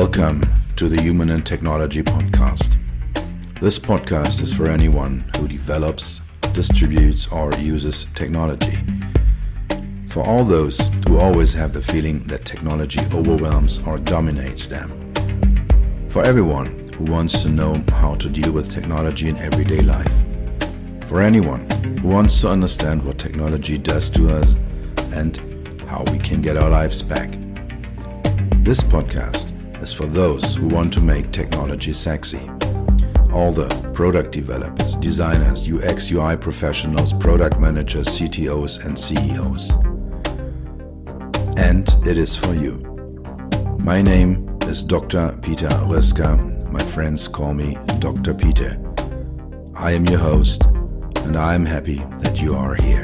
Welcome to the Human and Technology Podcast. This podcast is for anyone who develops, distributes, or uses technology. For all those who always have the feeling that technology overwhelms or dominates them. For everyone who wants to know how to deal with technology in everyday life. For anyone who wants to understand what technology does to us and how we can get our lives back. This podcast is for those who want to make technology sexy. All the product developers, designers, UX, UI professionals, product managers, CTOs, and CEOs. And it is for you. My name is Dr. Peter Röska. My friends call me Dr. Peter. I am your host, and I am happy that you are here.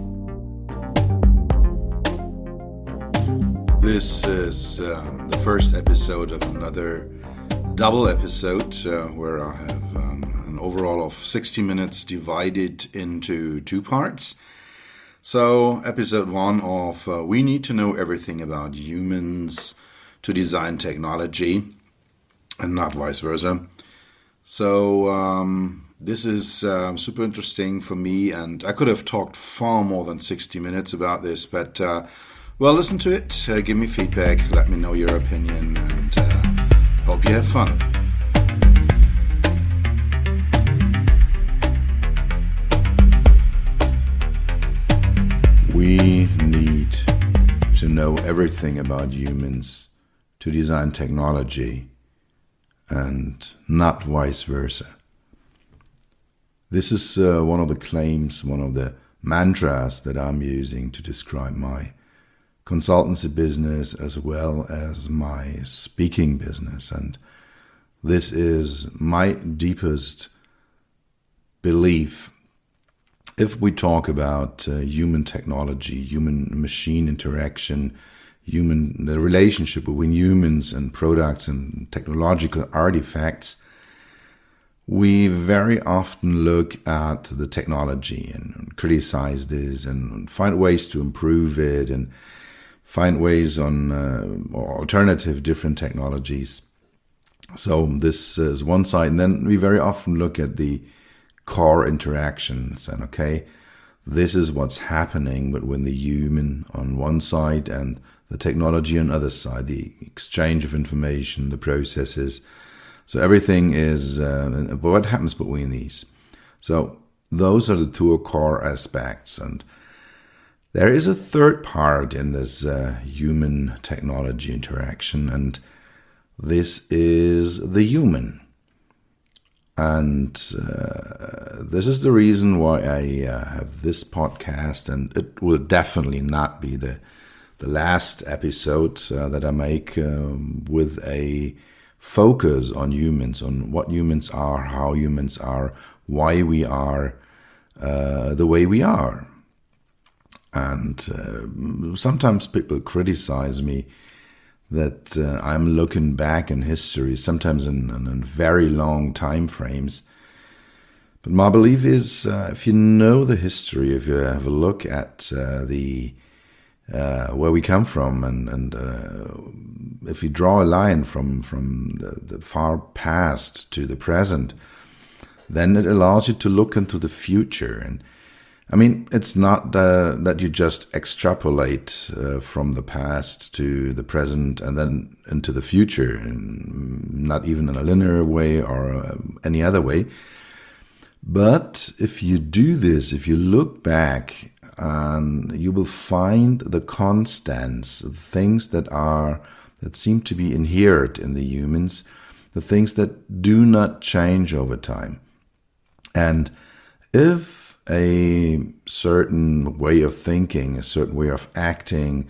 This is the first episode of another double episode where I have an overall of 60 minutes divided into two parts. So episode 1 of We Need to Know Everything About Humans to Design Technology and not vice versa. So this is super interesting for me, and I could have talked far more than 60 minutes about this, but well, listen to it, give me feedback, let me know your opinion, and hope you have fun. We need to know everything about humans to design technology, and not vice versa. This is one of the claims, one of the mantras that I'm using to describe my consultancy business as well as my speaking business. And this is my deepest belief. If we talk about human technology, human-machine interaction, the relationship between humans and products and technological artifacts, we very often look at the technology and criticize this and find ways to improve it and find ways on or alternative different technologies. So this is one side, and then we very often look at the core interactions and okay, this is what's happening between the human on one side and the technology on the other side, the exchange of information, the processes. So everything is what happens between these. So those are the two core aspects, and there is a third part in this human technology interaction, and this is the human. And this is the reason why I have this podcast, and it will definitely not be the last episode that I make with a focus on humans, on what humans are, how humans are, why we are the way we are. And sometimes people criticize me that I'm looking back in history, sometimes in very long time frames. But my belief is, if you know the history, if you have a look at where we come from, and if you draw a line from the far past to the present, then it allows you to look into the future. And I mean, it's not that you just extrapolate from the past to the present and then into the future, and not even in a linear way or any other way. But if you do this, if you look back, you will find the constants, things that seem to be inherent in the humans, the things that do not change over time. And if a certain way of thinking, a certain way of acting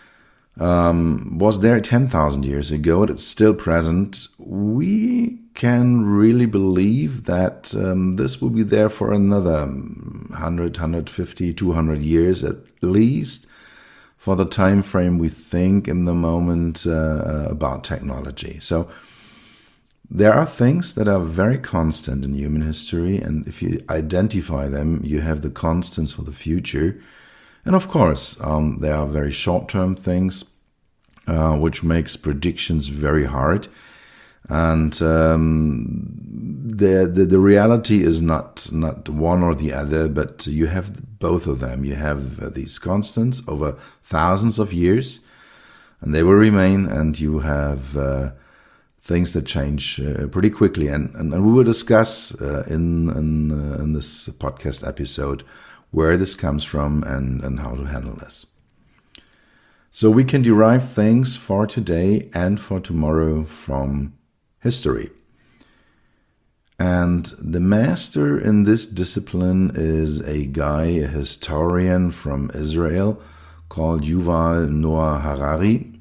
was there 10,000 years ago, and it's still present, we can really believe that this will be there for another 100, 150, 200 years at least, for the time frame we think in the moment about technology. So there are things that are very constant in human history, and if you identify them, you have the constants for the future. And of course, there are very short-term things which makes predictions very hard. And the reality is not one or the other, but you have both of them. You have these constants over thousands of years, and they will remain, and you have things that change pretty quickly. And we will discuss in this podcast episode where this comes from and how to handle this. So we can derive things for today and for tomorrow from history. And the master in this discipline is a guy, a historian from Israel called Yuval Noah Harari.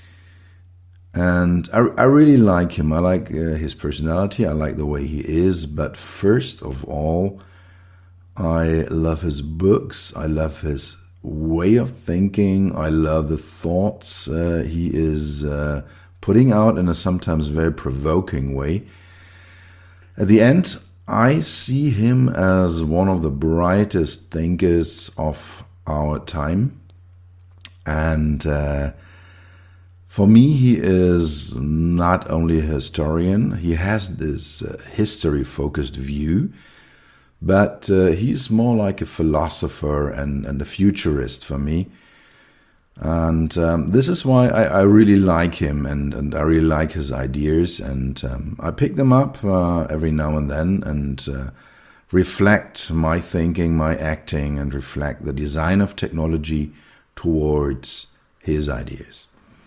And I really like him. I like his personality. I like the way he is. But first of all, I love his books. I love his way of thinking. I love the thoughts he is putting out in a sometimes very provoking way. At the end, I see him as one of the brightest thinkers of our time. And for me, he is not only a historian, he has this history-focused view, but he's more like a philosopher and a futurist for me. And this is why I really like him, and I really like his ideas, and I pick them up every now and then and reflect my thinking, my acting, and reflect the design of technology towards his ideas.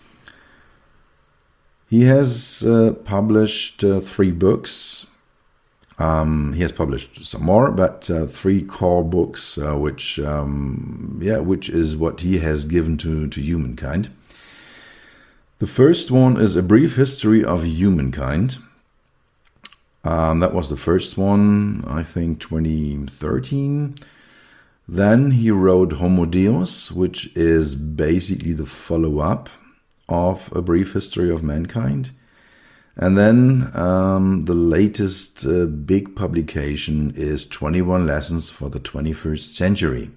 He has published 3 books. He has published some more, but 3 core books, which is what he has given to humankind. The first one is A Brief History of Humankind. That was the first one, I think, 2013. Then he wrote Homo Deus, which is basically the follow-up of A Brief History of Mankind. And then the latest big publication is 21 Lessons for the 21st Century.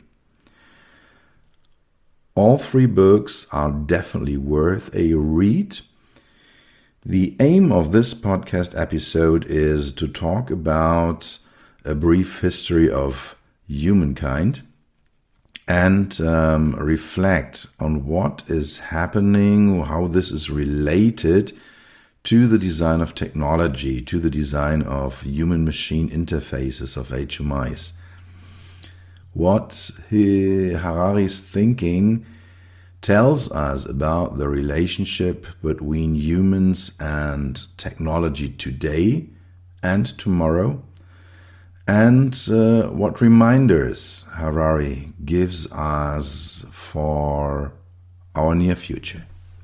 All 3 books are definitely worth a read. The aim of this podcast episode is to talk about A Brief History of Humankind and reflect on what is happening, how this is related to the design of technology, to the design of human-machine interfaces, of HMIs. What Harari's thinking tells us about the relationship between humans and technology today and tomorrow, and what reminders Harari gives us for our near future.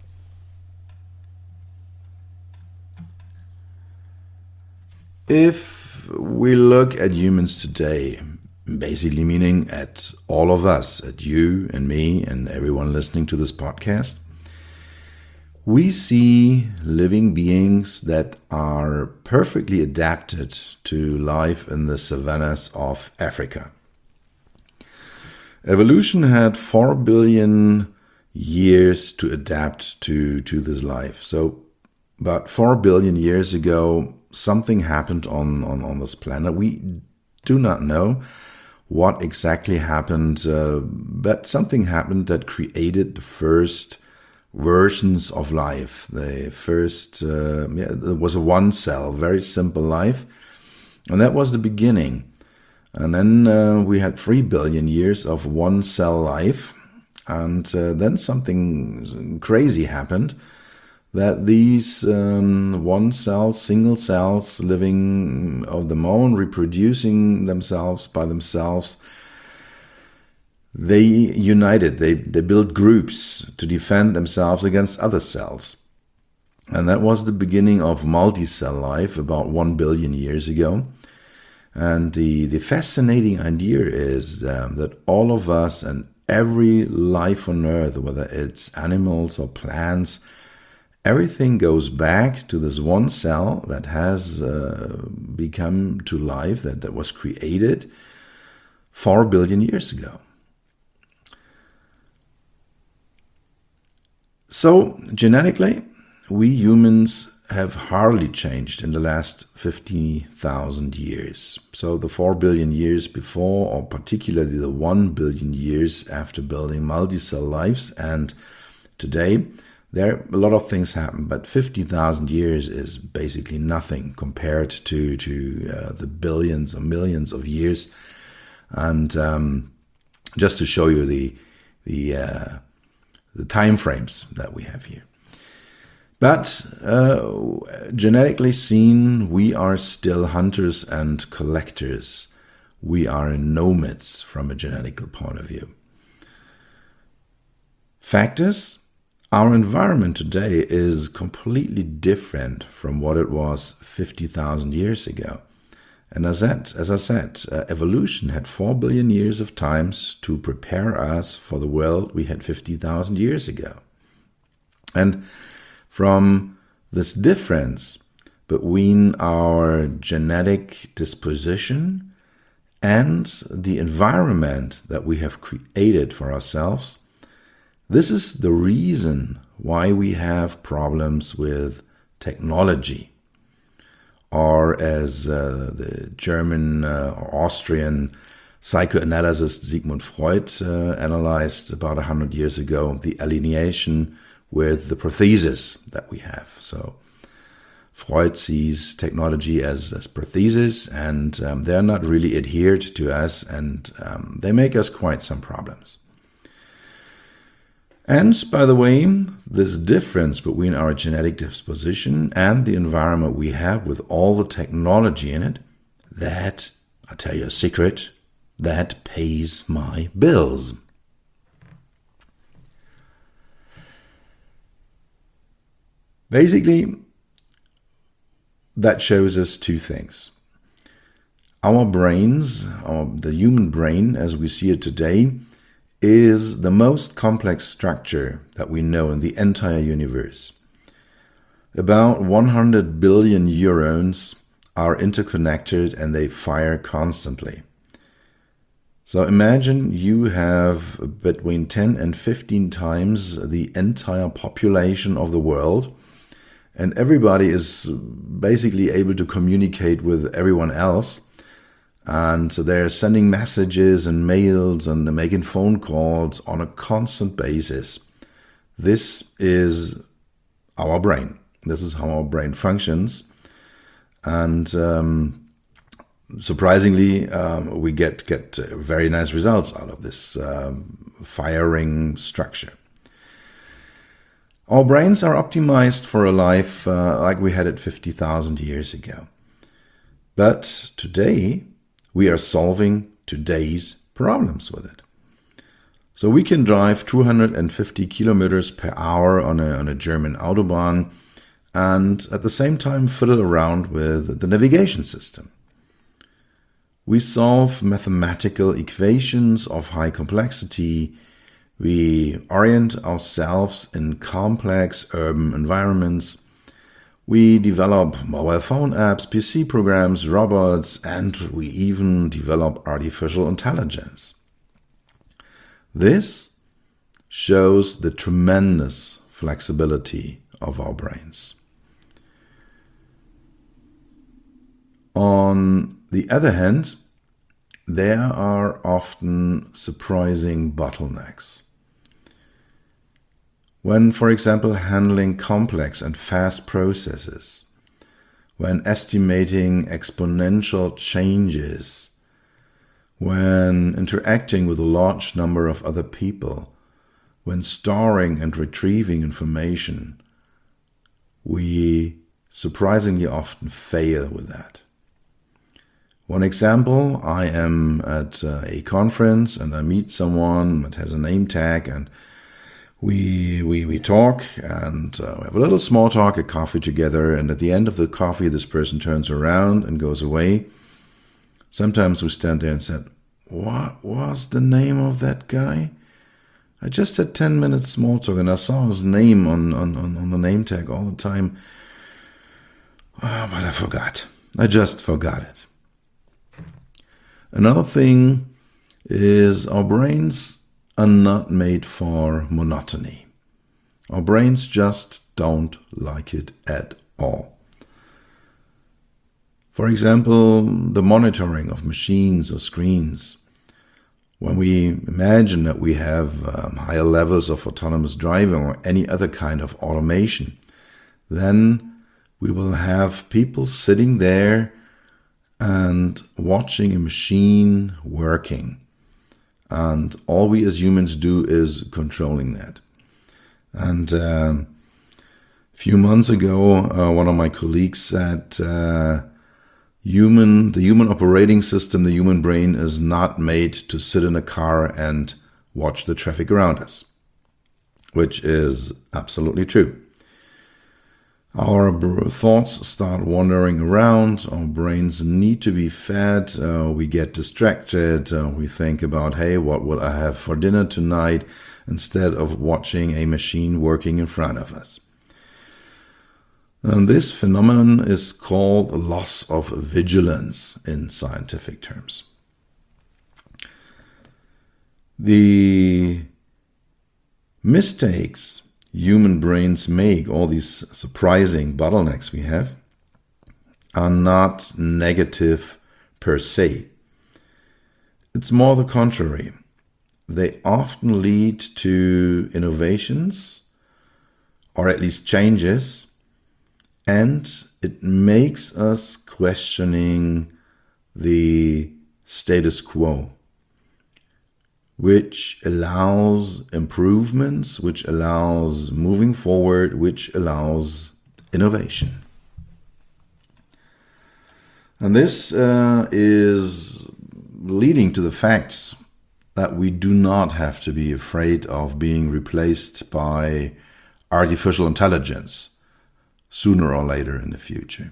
If we look at humans today, basically meaning at all of us, at you and me and everyone listening to this podcast, we see living beings that are perfectly adapted to life in the savannas of Africa. Evolution had 4 billion years to adapt to this life. So about 4 billion years ago, something happened on this planet. We do not know what exactly happened, but something happened that created the first versions of life. The first, it was a one cell, very simple life, and that was the beginning. And then we had 3 billion years of one cell life, and then something crazy happened, that these one cell, single cells living of their own, reproducing themselves by themselves, they united, they built groups to defend themselves against other cells. And that was the beginning of multi-cell life about 1 billion years ago. And the fascinating idea is that all of us and every life on Earth, whether it's animals or plants, everything goes back to this one cell that has become to life, that was created 4 billion years ago. So, genetically, we humans have hardly changed in the last 50,000 years. So, the 4 billion years before, or particularly the 1 billion years after building multicell lives, and today, there a lot of things happen, but 50,000 years is basically nothing compared to the billions or millions of years. And just to show you the time frames that we have here. But genetically seen, we are still hunters and collectors. We are nomads from a genetical point of view. Fact is, our environment today is completely different from what it was 50,000 years ago. And as I said, evolution had 4 billion years of times to prepare us for the world we had 50,000 years ago. And from this difference between our genetic disposition and the environment that we have created for ourselves, this is the reason why we have problems with technology. Or as the German or Austrian psychoanalyst Sigmund Freud analyzed about 100 years ago, the alienation with the prosthesis that we have. So Freud sees technology as prosthesis, and they're not really adhered to us, and they make us quite some problems. And, by the way, this difference between our genetic disposition and the environment we have with all the technology in it, that, I'll tell you a secret, that pays my bills. Basically, that shows us two things. Our brains, or the human brain as we see it today, is the most complex structure that we know in the entire universe. About 100 billion neurons are interconnected and they fire constantly. So imagine you have between 10 and 15 times the entire population of the world, and everybody is basically able to communicate with everyone else. And so they're sending messages and mails and they're making phone calls on a constant basis. This is our brain. This is how our brain functions. And surprisingly, we get very nice results out of this firing structure. Our brains are optimized for a life like we had it 50,000 years ago. But today, we are solving today's problems with it. So we can drive 250 kilometers per hour on a German Autobahn and at the same time fiddle around with the navigation system. We solve mathematical equations of high complexity. We orient ourselves in complex urban environments. We develop mobile phone apps, PC programs, robots, and we even develop artificial intelligence. This shows the tremendous flexibility of our brains. On the other hand, there are often surprising bottlenecks. When, for example, handling complex and fast processes, when estimating exponential changes, when interacting with a large number of other people, when storing and retrieving information, we surprisingly often fail with that. One example, I am at a conference and I meet someone that has a name tag, and we talk and we have a little small talk, a coffee together, and at the end of the coffee this person turns around and goes away. Sometimes we stand there and said, "What was the name of that guy? I just had 10 minutes small talk and I saw his name on the name tag all the time. Oh, but I forgot. I just forgot it." Another thing is our brains are not made for monotony. Our brains just don't like it at all. For example, the monitoring of machines or screens. When we imagine that we have higher levels of autonomous driving or any other kind of automation, then we will have people sitting there and watching a machine working. And all we as humans do is controlling that. And a few months ago, one of my colleagues said, the human operating system, the human brain, is not made to sit in a car and watch the traffic around us, which is absolutely true. Our thoughts start wandering around, our brains need to be fed, we get distracted, we think about, hey, what will I have for dinner tonight, instead of watching a machine working in front of us. And this phenomenon is called loss of vigilance in scientific terms. The mistakes human brains make, all these surprising bottlenecks we have, are not negative per se. It's more the contrary. They often lead to innovations, or at least changes, and it makes us questioning the status quo, which allows improvements, which allows moving forward, which allows innovation. And this is leading to the fact that we do not have to be afraid of being replaced by artificial intelligence sooner or later in the future.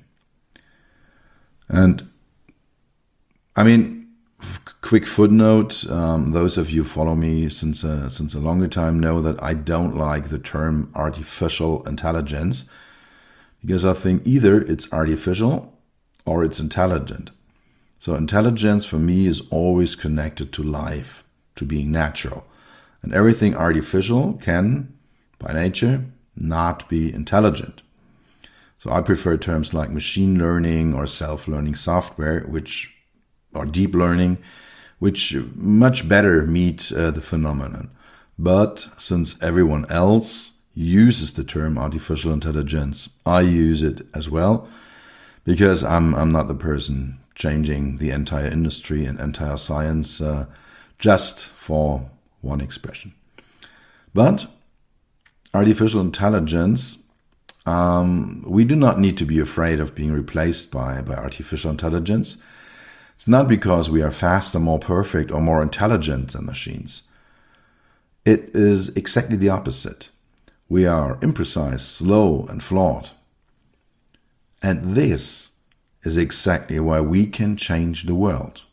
And I mean, quick footnote, those of you who follow me since a longer time know that I don't like the term artificial intelligence, because I think either it's artificial or it's intelligent. So intelligence for me is always connected to life, to being natural. And everything artificial can, by nature, not be intelligent. So I prefer terms like machine learning or self-learning software, or deep learning, which much better meet the phenomenon. But since everyone else uses the term artificial intelligence, I use it as well, because I'm not the person changing the entire industry and entire science just for one expression. But artificial intelligence, we do not need to be afraid of being replaced by artificial intelligence. It's not because we are faster, more perfect, or more intelligent than machines. It is exactly the opposite. We are imprecise, slow, and flawed. And this is exactly why we can change the world.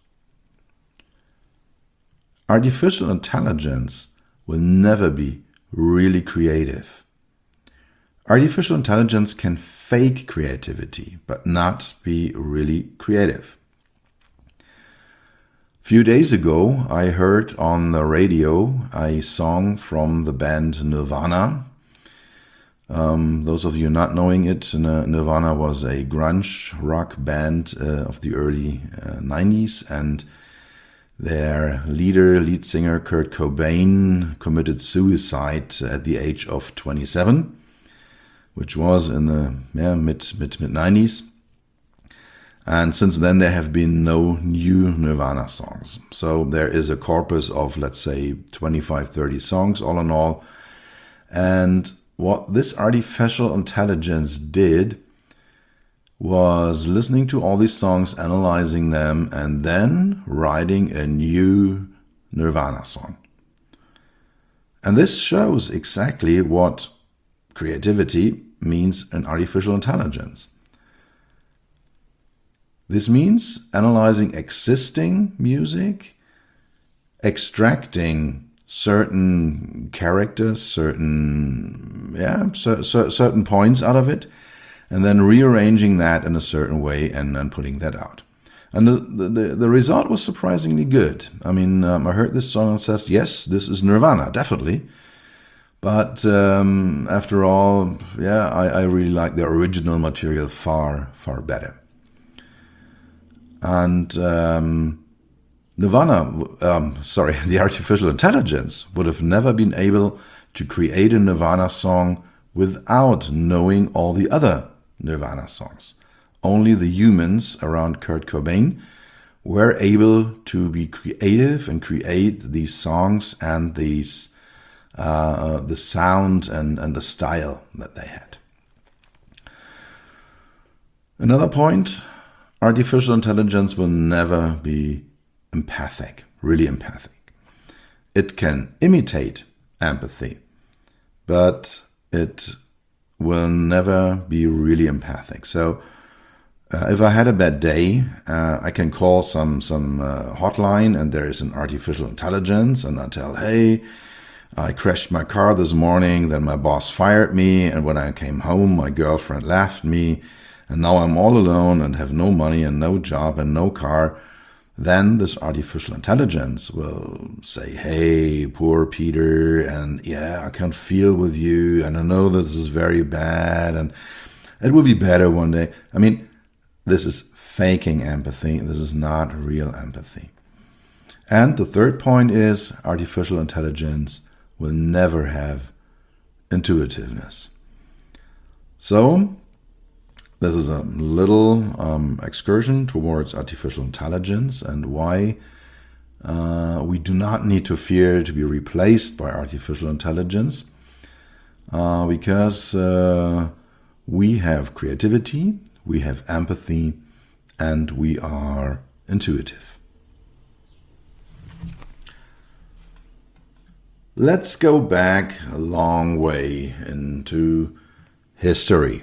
Artificial intelligence will never be really creative. Artificial intelligence can fake creativity, but not be really creative. A few days ago, I heard on the radio a song from the band Nirvana. Those of you not knowing it, Nirvana was a grunge rock band of the early 90s, and their lead singer Kurt Cobain committed suicide at the age of 27, which was in the mid-90s. And since then there have been no new Nirvana songs. So there is a corpus of, let's say, 25, 30 songs all in all. And what this artificial intelligence did was listening to all these songs, analyzing them, and then writing a new Nirvana song. And this shows exactly what creativity means in artificial intelligence. This means analyzing existing music, extracting certain characters, certain points out of it, and then rearranging that in a certain way and then putting that out. And the result was surprisingly good. I mean, I heard this song and says, yes, this is Nirvana, definitely. But after all, yeah, I really like the original material far, far better. And the artificial intelligence would have never been able to create a Nirvana song without knowing all the other Nirvana songs. Only the humans around Kurt Cobain were able to be creative and create these songs and these the sound and the style that they had. Another point, artificial intelligence will never be empathic, really empathic. It can imitate empathy, but it will never be really empathic. So if I had a bad day, I can call some hotline, and there is an artificial intelligence, and I tell, hey, I crashed my car this morning, then my boss fired me, and when I came home, my girlfriend left me, and now I'm all alone and have no money and no job and no car. Then this artificial intelligence will say, hey, poor Peter, and yeah, I can feel with you, and I know this is very bad, and it will be better one day. I mean, this is faking empathy. This is not real empathy. And the third point is artificial intelligence will never have intuitiveness. So this is a little excursion towards artificial intelligence and why we do not need to fear to be replaced by artificial intelligence because we have creativity, we have empathy, and we are intuitive. Let's go back a long way into history.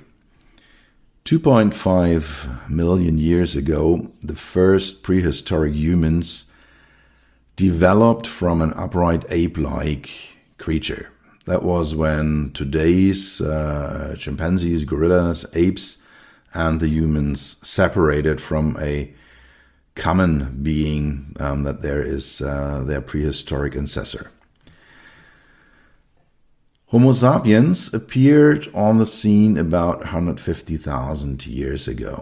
2.5 million years ago, the first prehistoric humans developed from an upright ape-like creature. That was when today's chimpanzees, gorillas, apes, and the humans separated from a common being that there is their prehistoric ancestor. Homo sapiens appeared on the scene about 150,000 years ago.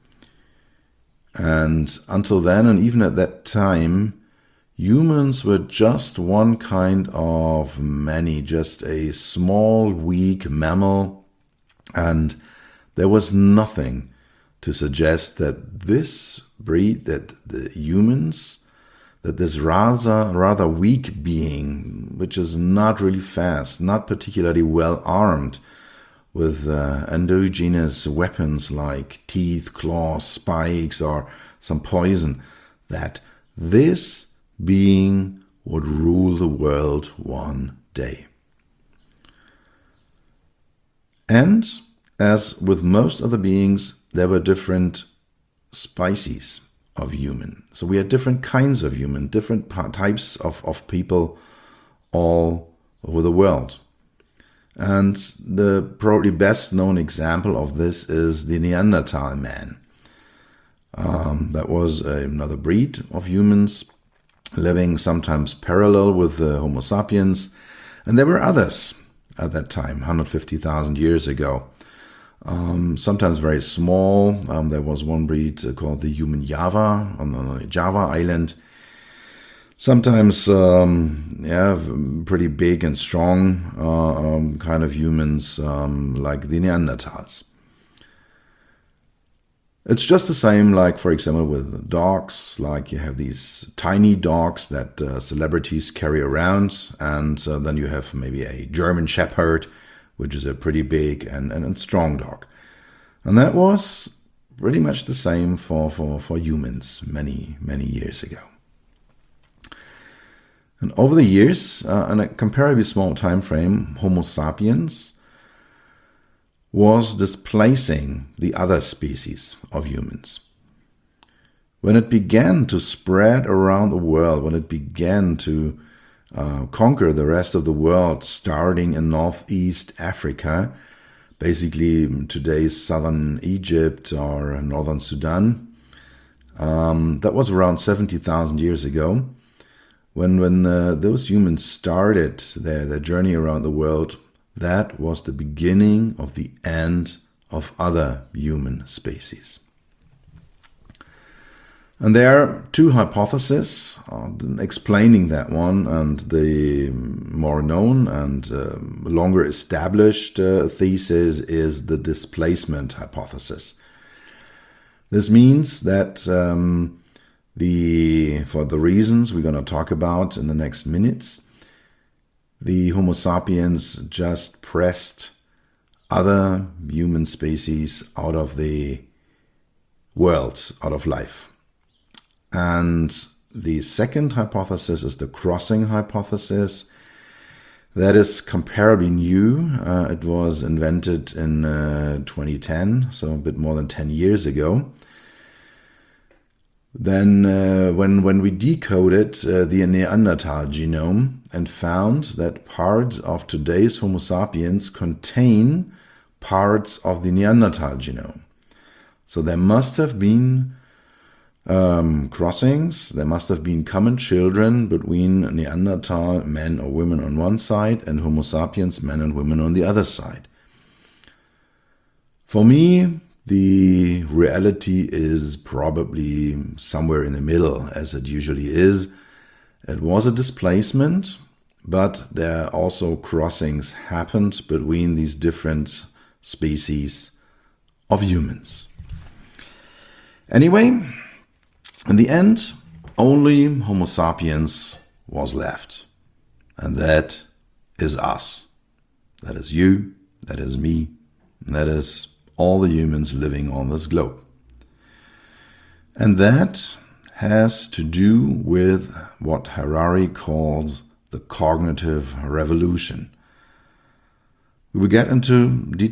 And until then, and even at that time, humans were just one kind of many, just a small, weak mammal, and there was nothing to suggest that this breed, that the humans, that this rather weak being, which is not really fast, not particularly well armed with endogenous weapons like teeth, claws, spikes, or some poison, that this being would rule the world one day. And as with most other beings, there were different species of human. So we had different kinds of human, different types of people all over the world. And the probably best known example of this is the Neanderthal man. That was another breed of humans living sometimes parallel with the Homo sapiens. And there were others at that time, 150,000 years ago. Sometimes very small. There was one breed called the human Java on the Java island. Sometimes, pretty big and strong kind of humans like the Neanderthals. It's just the same, like, for example, with dogs. Like you have these tiny dogs that celebrities carry around, and then you have maybe a German Shepherd, which is a pretty big and strong dog. And that was pretty much the same for humans many, many years ago. And over the years, in a comparatively small time frame, Homo sapiens was displacing the other species of humans. When it began to spread around the world, when it began to conquer the rest of the world, starting in Northeast Africa, basically today's southern Egypt or northern Sudan. That was around 70,000 years ago. when those humans started their journey around the world, that was the beginning of the end of other human species. And there are two hypotheses explaining that one, and the more known and longer established thesis is the displacement hypothesis. This means that for the reasons we're going to talk about in the next minutes, the Homo sapiens just pressed other human species out of the world, out of life. And the second hypothesis is the crossing hypothesis. That is comparably new. It was invented in 2010, so a bit more than 10 years ago. Then when we decoded the Neanderthal genome and found that parts of today's Homo sapiens contain parts of the Neanderthal genome. So there must have been crossings, there must have been common children between Neanderthal men or women on one side and Homo sapiens men and women on the other side. For me, the reality is probably somewhere in the middle, as it usually is. It was a displacement, but there also crossings happened between these different species of humans. Anyway, in the end, only Homo sapiens was left. And that is us. That is you, that is me, and that is all the humans living on this globe. And that has to do with what Harari calls the cognitive revolution. We will get into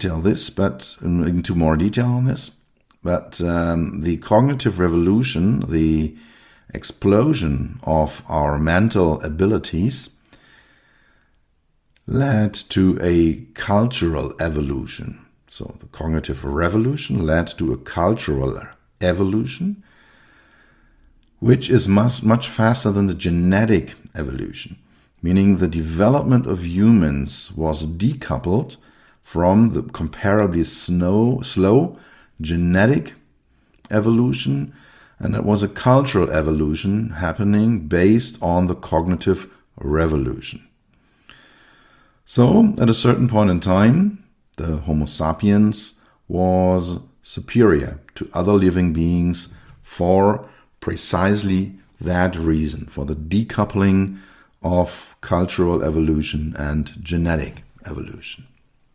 more detail on this. But the cognitive revolution, the explosion of our mental abilities, led to a cultural evolution. So the cognitive revolution led to a cultural evolution, which is much faster than the genetic evolution, meaning the development of humans was decoupled from the comparably slow genetic evolution, and it was a cultural evolution happening based on the cognitive revolution. So, at a certain point in time, the Homo sapiens was superior to other living beings for precisely that reason, for the decoupling of cultural evolution and genetic evolution.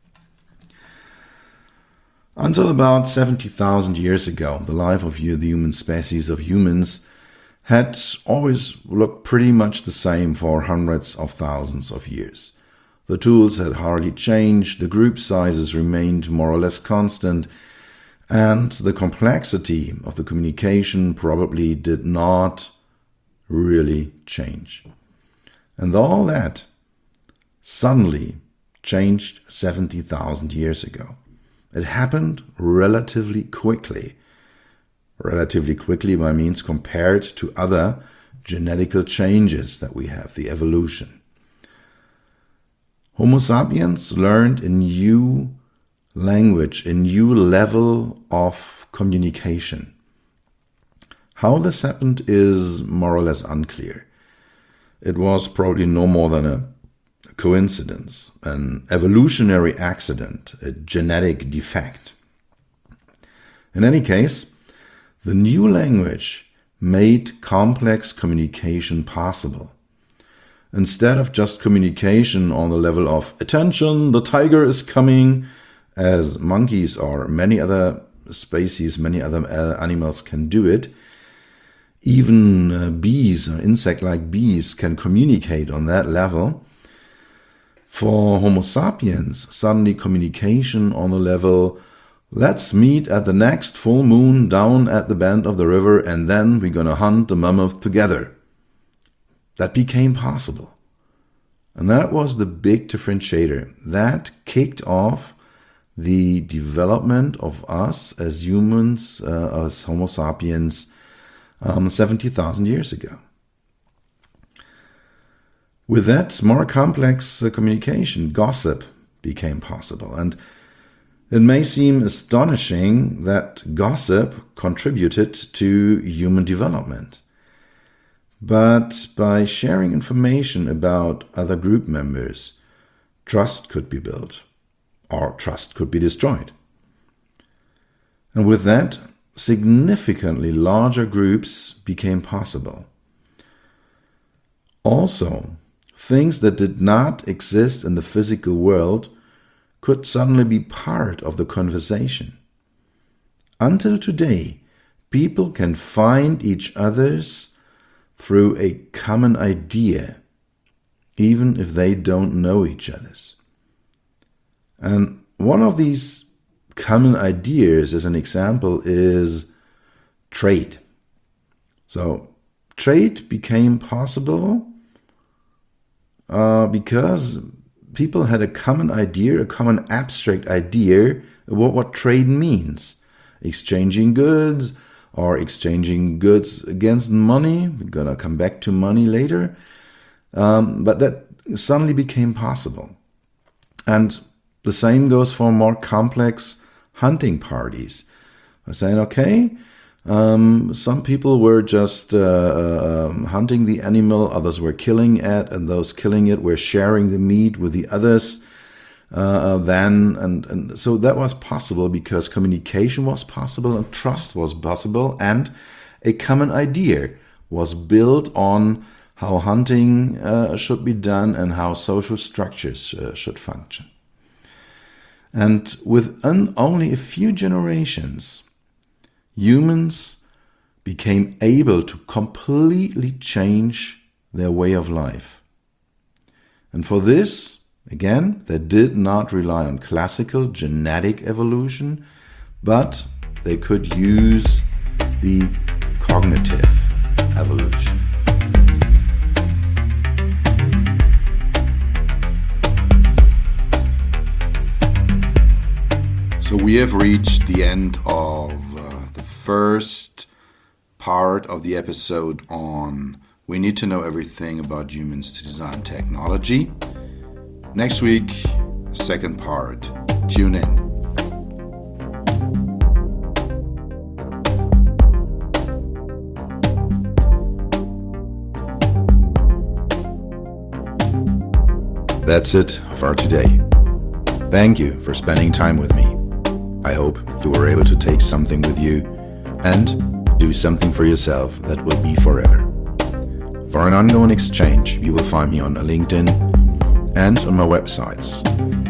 Until about 70,000 years ago, the life of the human species of humans had always looked pretty much the same for hundreds of thousands of years. The tools had hardly changed, the group sizes remained more or less constant, and the complexity of the communication probably did not really change. And all that suddenly changed 70,000 years ago. It happened relatively quickly. Relatively quickly by means compared to other genetical changes that we have, the evolution. Homo sapiens learned a new language, a new level of communication. How this happened is more or less unclear. It was probably no more than a coincidence, an evolutionary accident, a genetic defect. In any case, the new language made complex communication possible. Instead of just communication on the level of attention, the tiger is coming, as monkeys or many other species, many other animals can do it, even bees, or insect-like bees, can communicate on that level. For Homo sapiens, suddenly communication on the level, let's meet at the next full moon down at the bend of the river and then we're gonna hunt the mammoth together. That became possible. And that was the big differentiator. That kicked off the development of us as humans, as Homo sapiens, 70,000 years ago. With that, more complex communication, gossip, became possible. And it may seem astonishing that gossip contributed to human development. But by sharing information about other group members, trust could be built, or trust could be destroyed. And with that, significantly larger groups became possible. Also, things that did not exist in the physical world could suddenly be part of the conversation. Until today, people can find each other's through a common idea, even if they don't know each other's. And one of these common ideas, as an example, is trade. So trade became possible because people had a common idea, a common abstract idea about what trade means. Exchanging goods, or exchanging goods against money. We're going to come back to money later. But that suddenly became possible. And the same goes for more complex hunting parties. By saying, okay, some people were just hunting the animal, others were killing it, and those killing it were sharing the meat with the others. And so that was possible because communication was possible and trust was possible, and a common idea was built on how hunting should be done and how social structures should function. And within only a few generations, humans became able to completely change their way of life. And for this, again, they did not rely on classical genetic evolution, but they could use the cognitive evolution. So we have reached the end of the first part of the episode on We Need to Know Everything About Humans to Design Technology. Next week, second part. Tune in. That's it for today. Thank you for spending time with me. I hope you were able to take something with you and do something for yourself that will be forever. For an ongoing exchange, you will find me on LinkedIn and on my websites,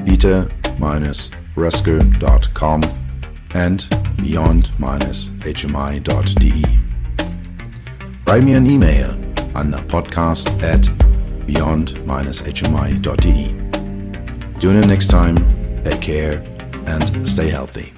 dieter-rösker.com and beyond-hmi.de. Write me an email on podcast@beyond-hmi.de. Tune in next time, take care and stay healthy.